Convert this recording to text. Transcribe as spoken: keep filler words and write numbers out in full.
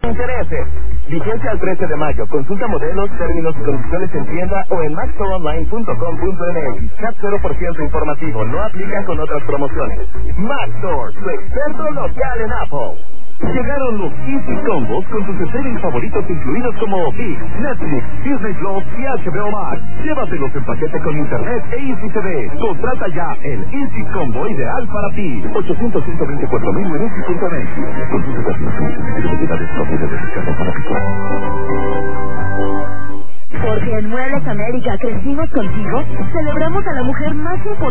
intereses. Vigencia al trece de mayo. Consulta modelos, términos y condiciones en tienda o en maxstore online punto com punto m x. C A T cero por ciento informativo. No aplica con otras promociones. Maxstore, tu experto local en Apple. Llegaron los Easy Combos con tus streaming favoritos incluidos como ViX, Netflix, Disney Plus y H B O Max. Llévatelos en paquete con internet e Easy T V. Contrata ya el Easy Combo ideal para ti. ochocientos, ciento veinticuatro mil en Easy punto m x. Consulta términos y velocidades copias de descarga para picar. Porque en Muebles América crecimos contigo, celebramos a la mujer más importante